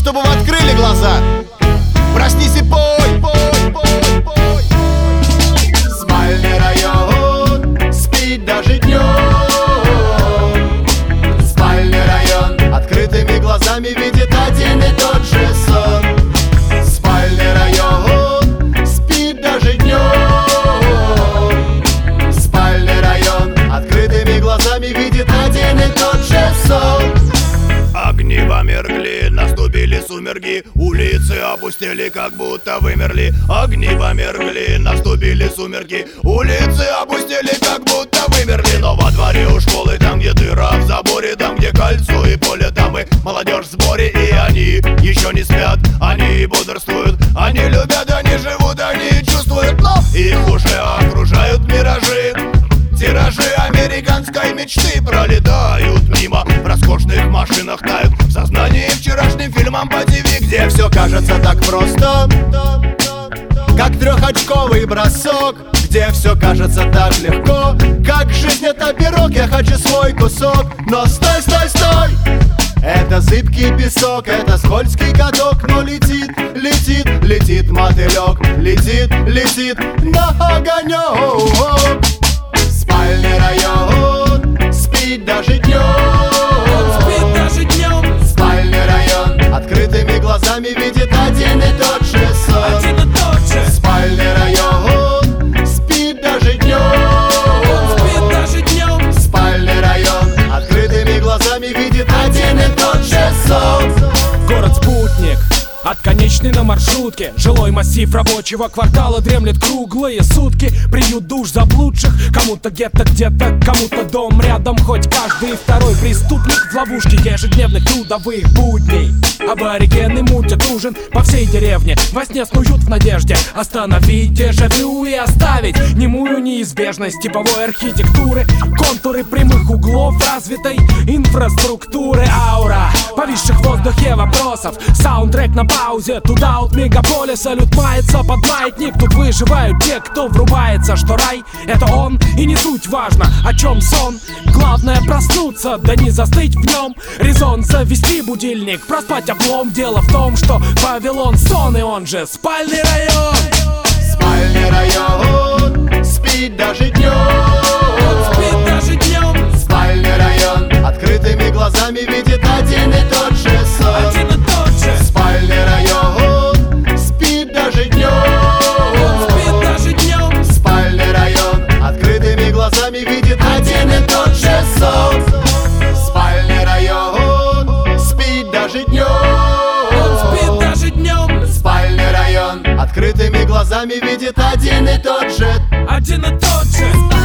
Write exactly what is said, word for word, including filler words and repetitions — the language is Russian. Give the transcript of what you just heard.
чтобы вы открыли глаза. Проснись и пой, пой, пой, пой. Спальный район спит даже днем. Спальный район открытыми глазами видит один и тот же сон. Спальный район спит даже днем. Спальный район открытыми глазами видит один и тот же сон. Огни померкли, наступили сумерки, улицы опустели, как будто вымерли. Огни померкли, наступили сумерки, улицы опустели, как будто вымерли. Но во дворе у школы, там где дыра в заборе, там где кольцо и поле, там и молодежь в сборе. И они еще не спят, они бодрствуют, они любят, они живут, они чувствуют. Но их уже окружают миражи. Тиражи американской мечты пролетают мимо, в роскошных машинах тают в сознании вчерашним фильмом по ТВ, где все кажется так просто, как трехочковый бросок, где все кажется так легко, как жизнь это пирог, я хочу свой кусок. Но стой, стой, стой! Это зыбкий песок, это скользкий каток, но летит, летит, летит мотылек, летит, летит на огонек. Спальный район спит даже днем. Спит даже днем. Спальный район открытыми глазами видит один и тот же сон. Один и тот же. Спальный район спит даже днем. Спит даже днем. Спальный район открытыми глазами видит один и тот же сон. Город-спутник, отконечный на маршрутке. Жилой массив рабочего квартала дремлет круглые сутки. Приют душ заблудших, кому-то гетто где-то, кому-то дом рядом. Хоть каждый второй преступник в ловушке ежедневных трудовых будней. Аборигены мутят ужин по всей деревне, во сне снуют в надежде остановить дежавю и оставить немую неизбежность типовой архитектуры, контуры прямых углов развитой инфраструктуры. Аура повисших в воздухе вопросов, саундтрек на паузе. Туда от мегаполиса люд мается под маятник. Тут выживают те, кто врубается, что рай — это он. И не суть важно, о чем сон. Главное проснуться, да не застыть в нем. Резон завести будильник, проспать облом. Дело в том, что Вавилон сон, и он же спальный район. Спальный район спит даже днем. Спит даже днем. Спальный район открытыми глазами видит один и тот же сон. Один и тот же. Спальный район спит даже днем. Спит даже днем. Спальный район открытыми глазами видит один и тот же сон. Спальный район спит даже днем. Спит даже днем. Спальный район открытыми глазами видит один и тот же. Один и тот же.